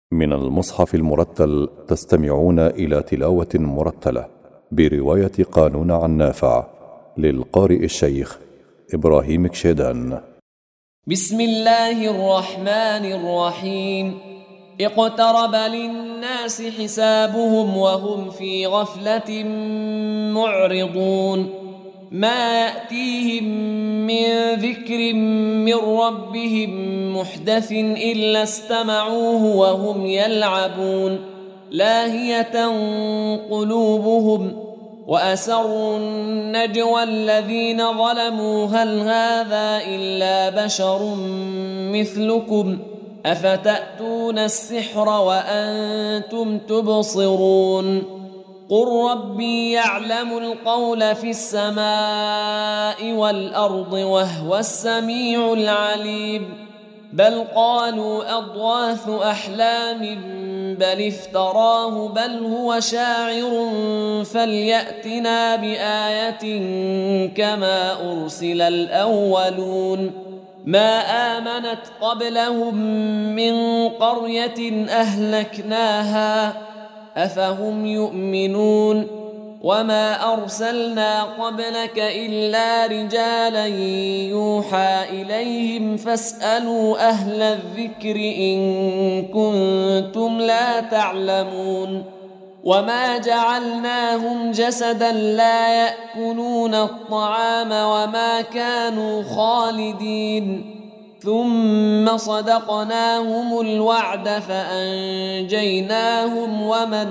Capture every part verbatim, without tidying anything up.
من المصحف المرتل تستمعون إلى تلاوة مرتلة برواية قانون عن نافع للقارئ الشيخ إبراهيم كشيدان. بسم الله الرحمن الرحيم. اقترب للناس حسابهم وهم في غفلة معرضون. ما يأتيهم من ذكر من ربهم محدث إلا استمعوه وهم يلعبون لاهية قلوبهم وأسروا النجوى الذين ظلموا هل هذا إلا بشر مثلكم أفتأتون السحر وأنتم تبصرون. قل ربي يعلم القول في السماء والأرض وهو السميع العليم. بل قالوا أضغاث أحلام بل افتراه بل هو شاعر فليأتنا بآية كما أرسل الأولون. ما آمنت قبلهم من قرية أهلكناها أفهم يؤمنون. وما أرسلنا قبلك إلا رجالا يوحى إليهم فاسألوا أهل الذكر إن كنتم لا تعلمون. وما جعلناهم جسدا لا يأكلون الطعام وما كانوا خالدين ثم صدقناهم الوعد فأنجيناهم ومن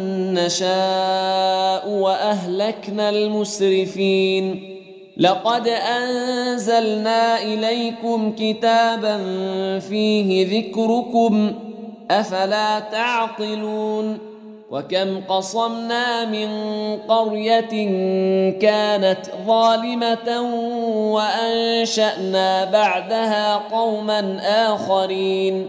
نشاء وأهلكنا المسرفين. لقد أنزلنا إليكم كتابا فيه ذكركم أفلا تعقلون. وكم قصمنا من قرية كانت ظالمة وأنشأنا بعدها قوما آخرين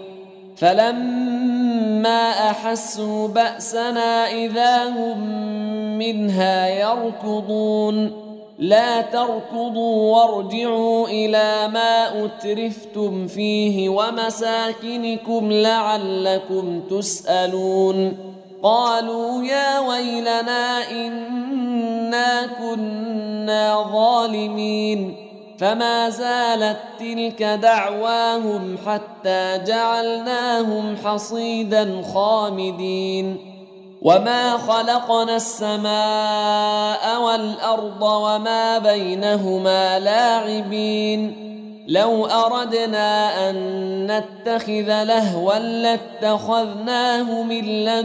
فلما أحسوا بأسنا إذا هم منها يركضون. لا تركضوا وارجعوا إلى ما أترفتم فيه ومساكنكم لعلكم تسألون. قالوا يا ويلنا إنا كنا ظالمين. فما زالت تلك دعواهم حتى جعلناهم حصيدا خامدين. وما خلقنا السماء والأرض وما بينهما لاعبين. لو أردنا أن نتخذ لهوا لاتخذناه من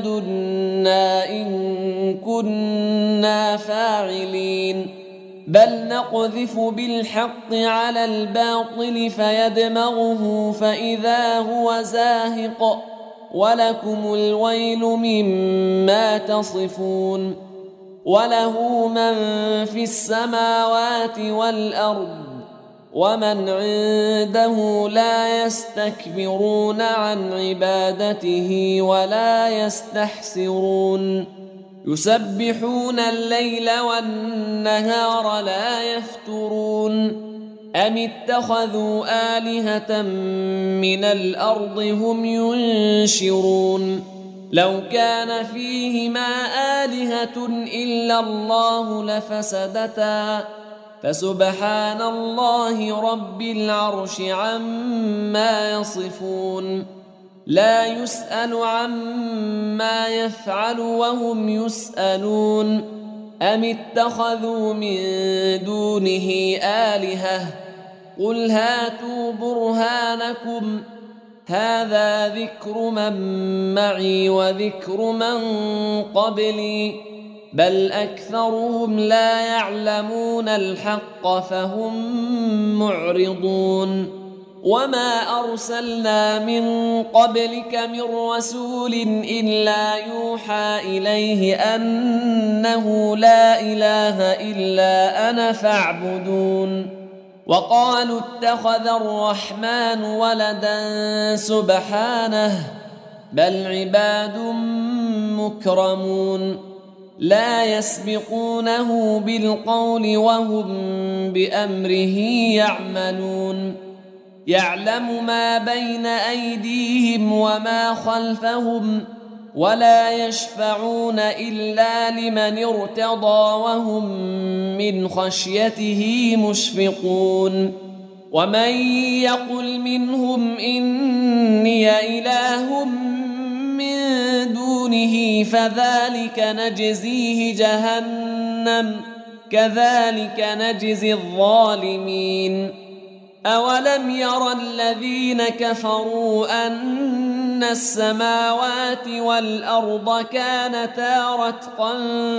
لدنا إن كنا فاعلين. بل نقذف بالحق على الباطل فيدمغه فإذا هو زاهق ولكم الويل مما تصفون. وله من في السماوات والأرض ومن عنده لا يستكبرون عن عبادته ولا يستحسرون. يسبحون الليل والنهار لا يفترون. أم اتخذوا آلهة من الأرض هم ينشرون. لو كان فيهما آلهة إلا الله لفسدتا فسبحان الله رب العرش عما يصفون. لا يسأل عما يفعل وهم يسألون. أم اتخذوا من دونه آلهة قل هاتوا برهانكم هذا ذكر من معي وذكر من قبلي بل أكثرهم لا يعلمون الحق فهم معرضون. وما أرسلنا من قبلك من رسول إلا يوحى إليه أنه لا إله إلا أنا فاعبدون. وقالوا اتخذ الرحمن ولدا سبحانه بل عباد مكرمون لا يسبقونه بالقول وهم بأمره يعملون. يعلم ما بين أيديهم وما خلفهم ولا يشفعون إلا لمن ارتضى وهم من خشيته مشفقون ومن يقل منهم إني إله من دونه فذلك نجزيه جهنم كذلك نجزي الظالمين أولم ير الذين كفروا أن السماوات والأرض كانتا رتقا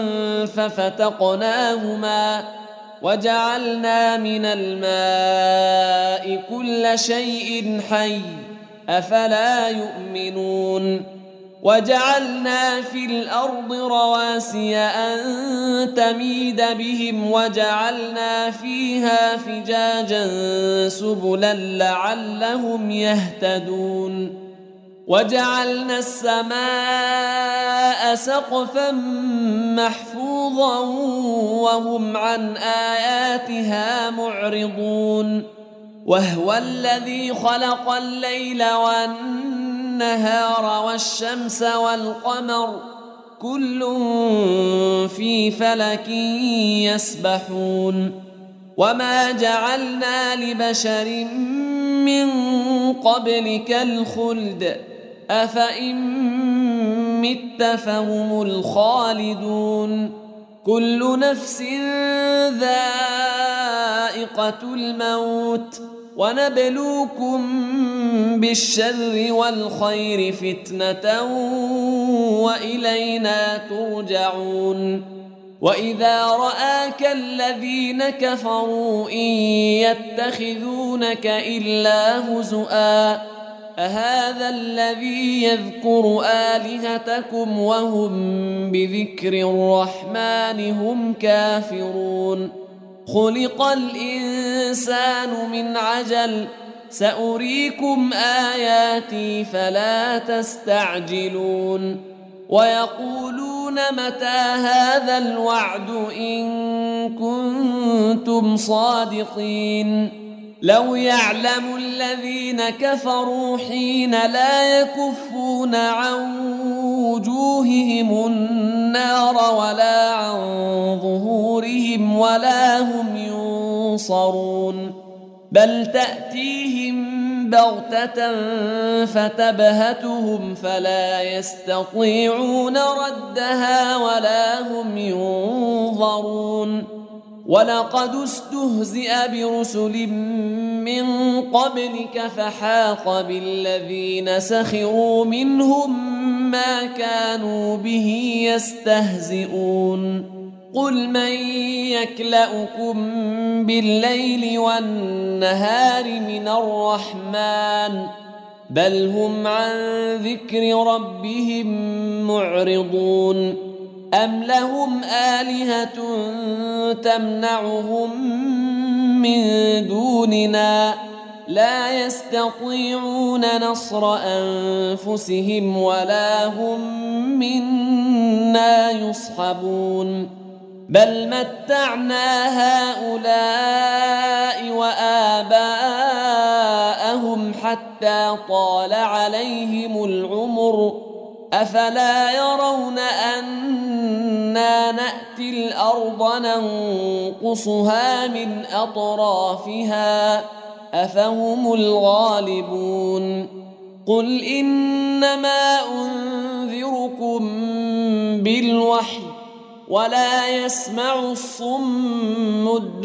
ففتقناهما وجعلنا من الماء كل شيء حي أفلا يؤمنون وجعلنا في الأرض رواسي أن تميد بهم وجعلنا فيها فجاجا سبلا لعلهم يهتدون وجعلنا السماء سقفا محفوظا وهم عن آياتها معرضون وهو الذي خلق الليل والنهار والشمس والقمر كل في فلك يسبحون وما جعلنا لبشر من قبلك الخلد أفإن مت فهم الخالدون كل نفس ذائقة الموت ونبلوكم بالشر والخير فتنة وإلينا ترجعون وإذا رآك الذين كفروا إن يتخذونك إلا هزؤا أهذا الذي يذكر آلهتكم وهم بذكر الرحمن هم كافرون خلق الإنسان من عجل سأريكم آياتي فلا تستعجلون ويقولون متى هذا الوعد إن كنتم صادقين لو يعلم الذين كفروا حين لا يكفون عن وجوههم النار ولا عن ظهورهم ولا هم ينصرون بل تأتيهم بغتة فتبهتهم فلا يستطيعون ردها ولا هم ينظرون ولقد استهزئ برسل من قبلك فحاق بالذين سخروا منهم ما كانوا به يستهزئون قل من يكلؤكم بالليل والنهار من الرحمن بل هم عن ذكر ربهم معرضون أم لهم آلهة تمنعهم من دوننا لا يستطيعون نصر أنفسهم ولا هم منا يصحبون بل متعنا هؤلاء وآباءهم حتى طال عليهم العمر أفلا يرون أنا نأتي الأرض ننقصها من أطرافها أفهم الغالبون قل إنما أنذركم بالوحي ولا يسمع الصم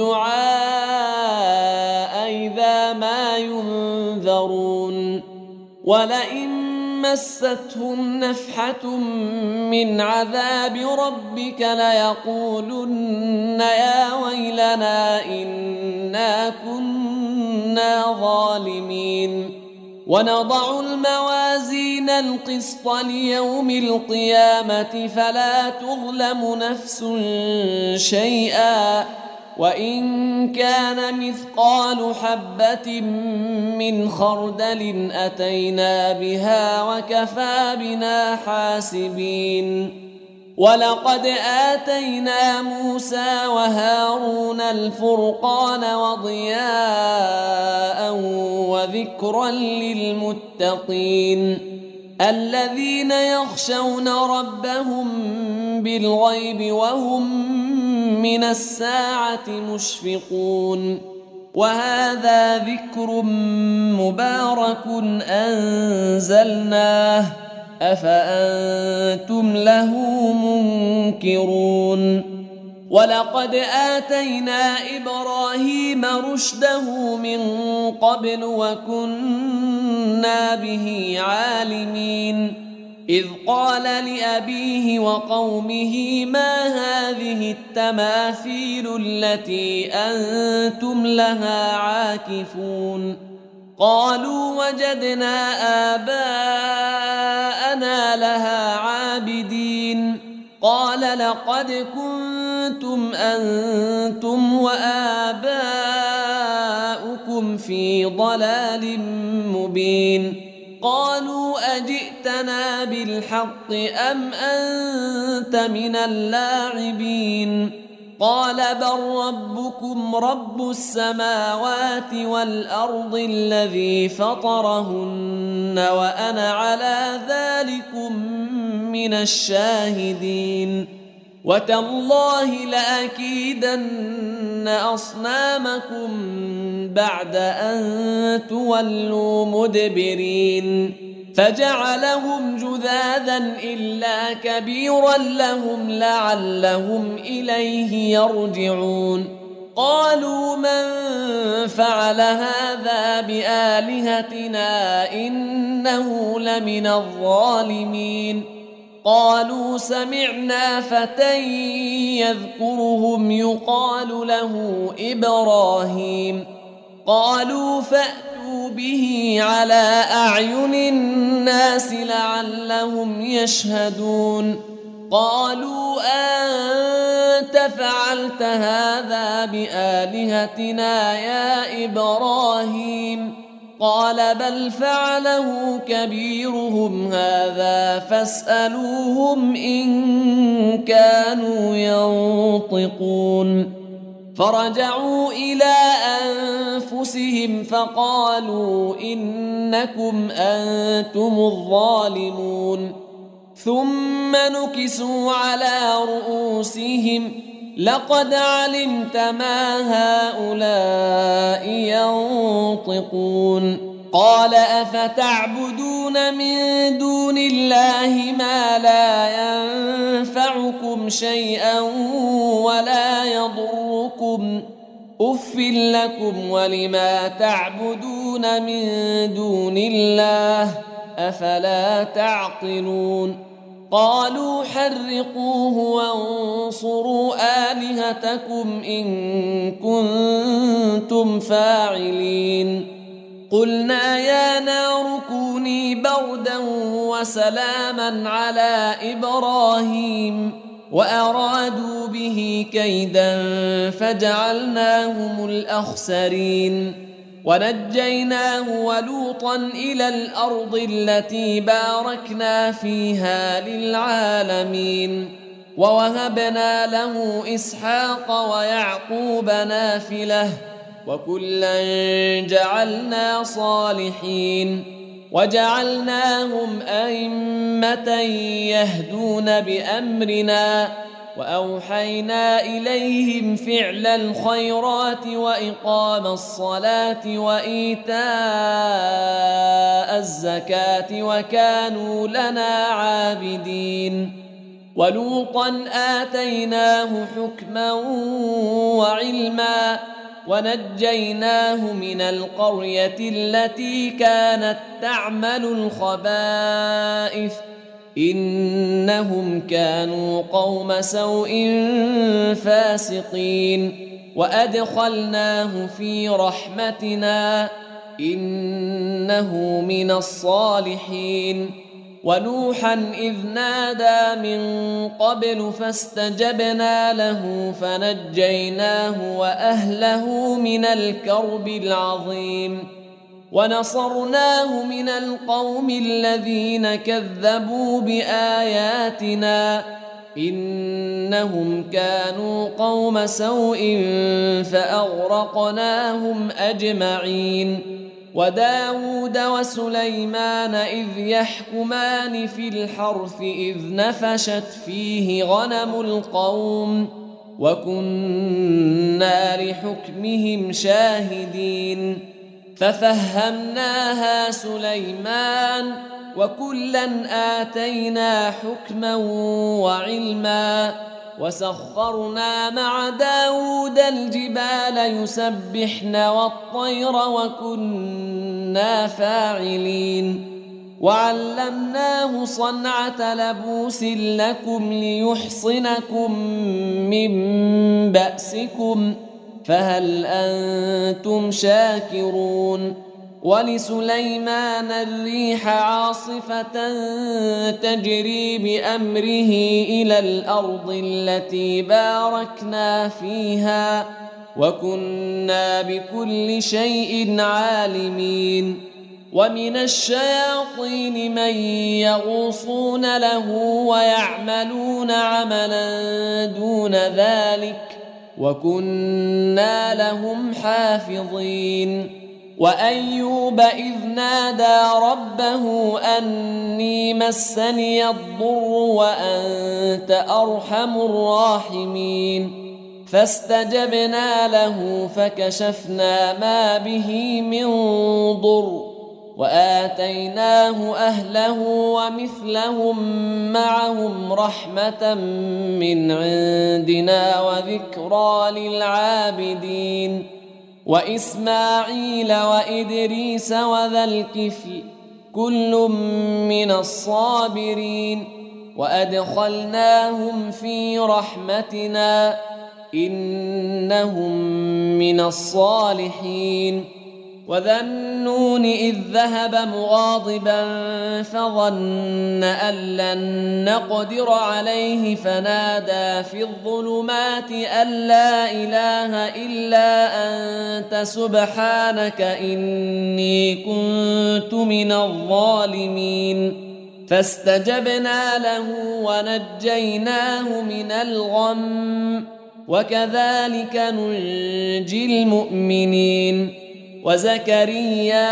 الدعاء إذا ما ينذرون ولئن مستهم نفحة من عذاب ربك ليقولن يا ويلنا إنا كنا ظالمين ونضع الموازين القسط ليوم القيامة فلا تظلم نفس شيئا وإن كان مثقال حبة من خردل أتينا بها وكفى بنا حاسبين ولقد آتينا موسى وهارون الفرقان وضياء وذكرا للمتقين الذين يخشون ربهم بالغيب وهم من الساعة مشفقون وهذا ذكر مبارك أنزلناه أفأنتم له منكرون ولقد آتينا إبراهيم رشده من قبل وكنا به عالمين إذ قال لأبيه وقومه ما هذه التماثيل التي أنتم لها عاكفون قالوا وجدنا آباءنا لها عابدين قال لقد كنتم أنتم وآباؤكم في ضلال مبين قالوا أجئتنا بالحق أم أنت من اللاعبين قال بل ربكم رب السماوات والأرض الذي فطرهن وأنا على ذلكم من الشاهدين وتالله لأكيدن أصنامكم بعد أن تولوا مدبرين فجعلهم جذاذا إلا كبيرا لهم لعلهم إليه يرجعون قالوا من فعل هذا بآلهتنا إنه لمن الظالمين قالوا سمعنا فتى يذكرهم يقال له إبراهيم قالوا فأتوا به على أعين الناس لعلهم يشهدون قالوا أنت فعلت هذا بآلهتنا يا إبراهيم قال بل فعله كبيرهم هذا فاسألوهم إن كانوا ينطقون فرجعوا إلى أنفسهم فقالوا إنكم أنتم الظالمون ثم نكسوا على رؤوسهم لقد علمت ما هؤلاء ينطقون قال أفتعبدون من دون الله ما لا ينفعكم شيئا ولا يضركم أف لكم ولما تعبدون من دون الله أفلا تعقلون قالوا حرقوه وانصروا آلهتكم إن كنتم فاعلين قلنا يا نار كوني بردا وسلاما على إبراهيم وأرادوا به كيدا فجعلناهم الأخسرين ونجيناه ولوطا إلى الأرض التي باركنا فيها للعالمين ووهبنا له إسحاق ويعقوب نافلة وكلا جعلنا صالحين وجعلناهم أئمة يهدون بأمرنا وأوحينا إليهم فعل الخيرات وإقام الصلاة وإيتاء الزكاة وكانوا لنا عابدين ولوطا آتيناه حكما وعلما ونجيناه من القرية التي كانت تعمل الخبائث إنهم كانوا قوم سوء فاسقين وأدخلناه في رحمتنا إنه من الصالحين ونوحا إذ نادى من قبل فاستجبنا له فنجيناه وأهله من الكرب العظيم ونصرناه من القوم الذين كذبوا بآياتنا إنهم كانوا قوم سوء فأغرقناهم أجمعين. وداود وسليمان إذ يحكمان في الحرث إذ نفشت فيه غنم القوم وكنا لحكمهم شاهدين. ففهمناها سليمان وكلا آتينا حكما وعلما وسخرنا مع داود الجبال يسبحن والطير وكنا فاعلين. وعلمناه صنعة لبوس لكم ليحصنكم من بأسكم فهل أنتم شاكرون. ولسليمان الريح عاصفة تجري بأمره إلى الأرض التي باركنا فيها وكنا بكل شيء عالمين. ومن الشياطين من يغوصون له ويعملون عملا دون ذلك وكنا لهم حافظين. وأيوب إذ نادى ربه أني مسني الضر وأنت أرحم الراحمين فاستجبنا له فكشفنا ما به من ضر وآتيناه أهله ومثلهم معهم رحمة من عندنا وذكرى للعابدين. وإسماعيل وإدريس وذا الكفل كل من الصابرين وأدخلناهم في رحمتنا إنهم من الصالحين. وذا النون إذ ذهب مغاضبا فظن أن لن نقدر عليه فنادى في الظلمات أن لا إله إلا أنت سبحانك إني كنت من الظالمين. فاستجبنا له ونجيناه من الغم وكذلك ننجي المؤمنين. وزكريا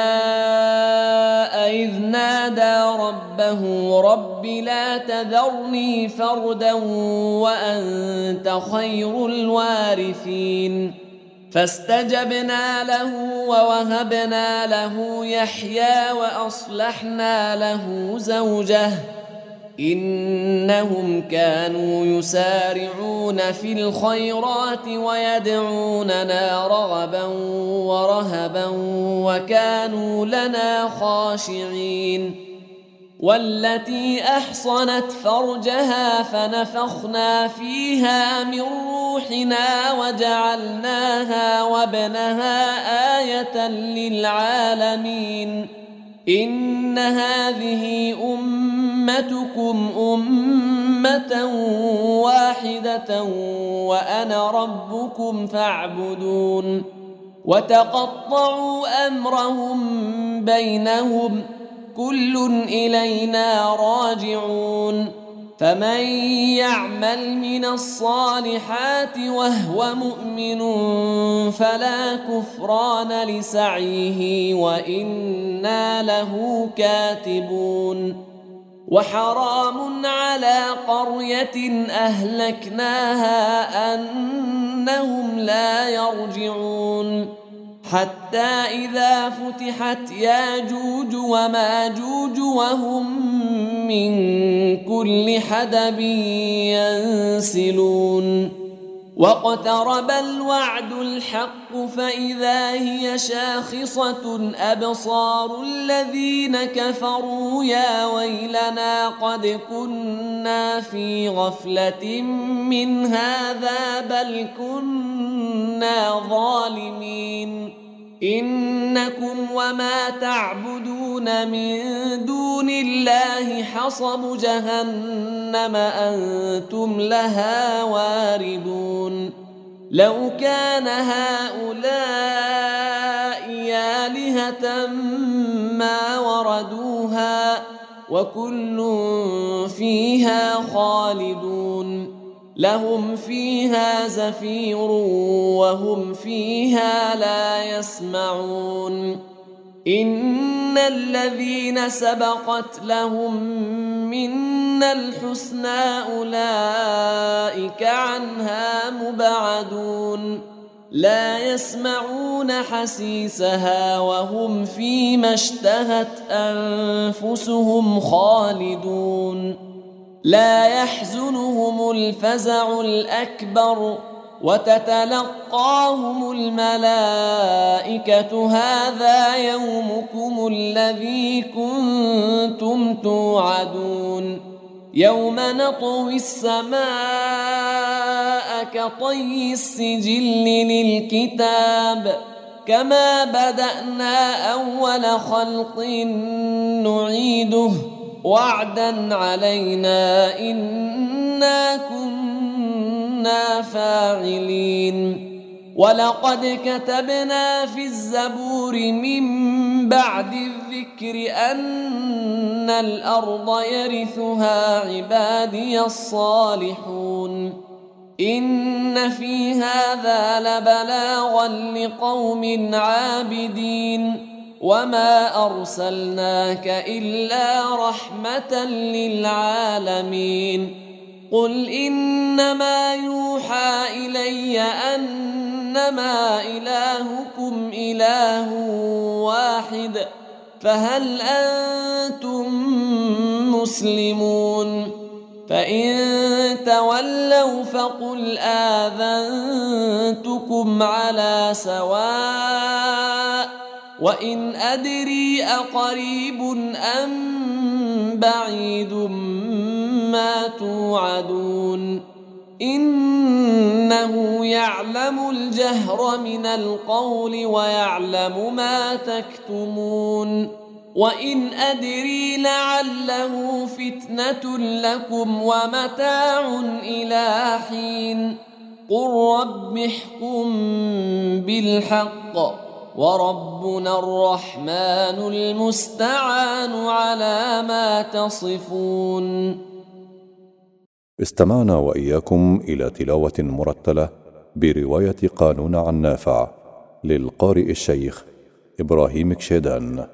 إذ نادى ربه رب لا تذرني فردا وأنت خير الوارثين فاستجبنا له ووهبنا له يحيى وأصلحنا له زوجه إنهم كانوا يسارعون في الخيرات ويدعوننا رغبا ورهبا وكانوا لنا خاشعين. والتي أحصنت فرجها فنفخنا فيها من روحنا وجعلناها وابنها آية للعالمين. إن هذه أمتكم أمة واحدة وأنا ربكم فاعبدون. وتقطعوا أمرهم بينهم كل إلينا راجعون. فمن يعمل من الصالحات وهو مؤمن فلا كفران لسعيه وإنا له كاتبون. وحرام على قرية أهلكناها أنهم لا يرجعون حتى إذا فتحت ياجوج وماجوج وهم من كل حدب ينسلون. واقترب الوعد الحق فإذا هي شاخصة أبصار الذين كفروا يا ويلنا قد كنا في غفلة من هذا بل كنا ظالمين. إنكم وما تعبدون من دون الله حصب جهنم أنتم لها واردون. لو كان هؤلاء آلهة ما وردوها وكل فيها خالدون لهم فيها زفير وهم فيها لا يسمعون إن الذين سبقت لهم منا الحسنى أولئك عنها مبعدون لا يسمعون حسيسها وهم فيما اشتهت أنفسهم خالدون لا يحزنهم الفزع الأكبر وتتلقاهم الملائكة هذا يومكم الذي كنتم توعدون يوم نطوي السماء كطي السجل للكتاب كما بدأنا أول خلق نعيده وعدا علينا إنا كنا فاعلين ولقد كتبنا في الزبور من بعد الذكر أن الأرض يرثها عبادي الصالحون إن في هذا لبلاغا لقوم عابدين وما أرسلناك إلا رحمة للعالمين قل إنما يوحى إلي أنما إلهكم إله واحد فهل أنتم مسلمون فإن تولوا فقل آذنتكم على سواء وإن أدري أقريب أم بعيد ما توعدون إنه يعلم الجهر من القول ويعلم ما تكتمون وإن أدري لعله فتنة لكم ومتاع إلى حين قل رب احكم بالحق وربنا الرحمن المستعان على ما تصفون. استمعنا وإياكم إلى تلاوة مرتلة برواية قانون عن نافع للقارئ الشيخ إبراهيم كشيدان.